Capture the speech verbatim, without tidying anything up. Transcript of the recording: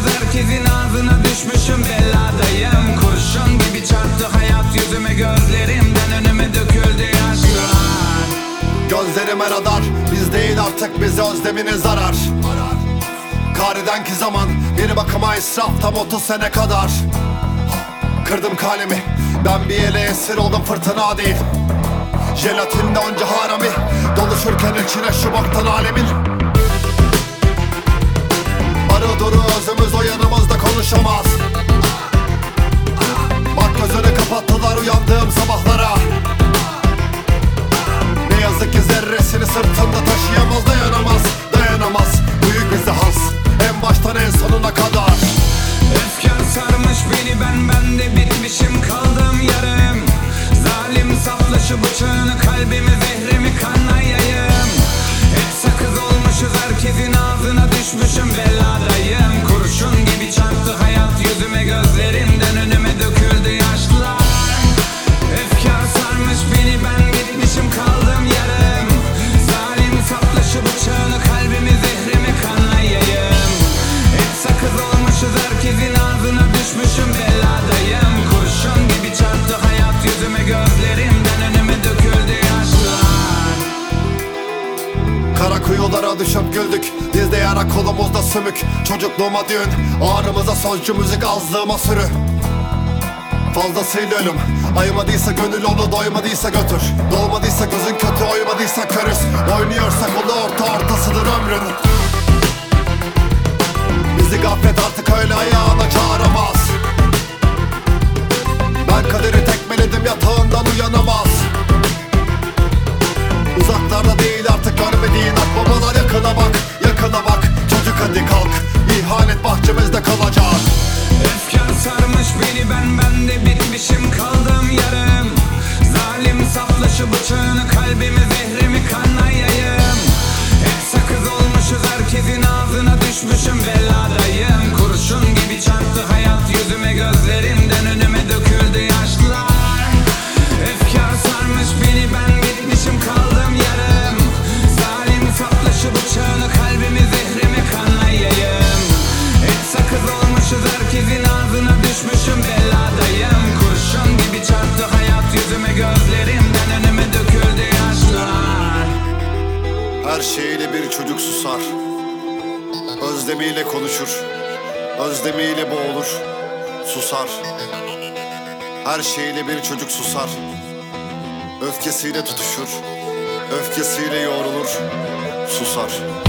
herkesin ağzına düşmüşüm, beladayım. Kurşun gibi çarptı hayat yüzüme, gözlerimden önüme döküldü yaşlar. Gözlerime radar, biz değil artık bize özlemine zarar. Karedenki zaman bir bakıma israf, tam otuz sene kadar. Kırdım kalemi, ben bir ele esir oldum, fırtına değil. Jelatinde onca harami, doluşurken içine şu boktan alemin. Arı duru özümüz o yanımızda konuşamaz. Bak gözünü kapattılar uyandığım sabahlara. Ne yazık ki zerresini sırtında taşıyamaz, dayanamaz, dayanamaz. Büyük bizi has, en baştan en sonuna kadar. Efkar sarmış beni, ben bende bitmişim, kaldım yarım. Zalim saflaşı bıçağını, kalbimi zehrimi kanla yayım. Hep sakız olmuşuz, herkesin ağzına düşmüşüm, beladayım. Kurşun gibi çarptı hayat yüzüme, gözlerimden önüme döküldü yaşlar. Efkar sarmış beni, ben bitmişim, kaldım yarım. Zalim saflaşı bıçağını, kalbimi zehrimi kanla yayım. Hep sakız olmuşuz, herkesin ağzına düşmüşüm, beladayım. Kurşun gibi çarptı hayat yüzüme, gözlerimden önüme döküldü yaşlar. Kara kuyulara düşüp güldük, dizde yara kolumuzda sümük. Çocukluğuma düğün, ağrımıza sözcü müzik, azlığıma sürü. Fazlasıyla ölüm, ayımadıysa gönül onu, doymadıysa götür. Dolmadıysa gözün kötü, oymadıysa körüz. Oynuyorsak onu orta ortasıdır ömrün. Bizi gaflet artık öyle ayağına çağıramaz. Ben kaderi tekmeledim, yatağından uyanamaz. Uzaklarda değil artık görmediğin akbabalar, yakına bak, yakına bak. Çocuk hadi kalk, ihanet bahçemizde kalacak. Efkar sarmış beni, ben bende bitmişim, kaldım yarım. Zalim saflaşı bıçağını, kalbimi zehrimi kanla yayım. Hep sakız olmuşuz, herkesin ağzına düşmüşüm, beladayım. Kurşun gibi çarptı hayat yüzüme, gözlerimden önüme döküldü yaşlar. Efkar sarmış beni, ben bitmişim, kaldım yarım. Zalim saflaşı bıçağını, kalbimi zehrimi kanla yayım. Hep sakız olmuşuz, herkesin ağzına düşmüşüm, beladayım. Kurşun gibi çarptı hayat yüzüme, gözlerimden önüme döküldü yaşlar. Her şeyiyle bir çocuk susar, özlemiyle konuşur, özlemiyle boğulur, susar. Her şeyiyle bir çocuk susar, öfkesiyle tutuşur, öfkesiyle yoğrulur, susar.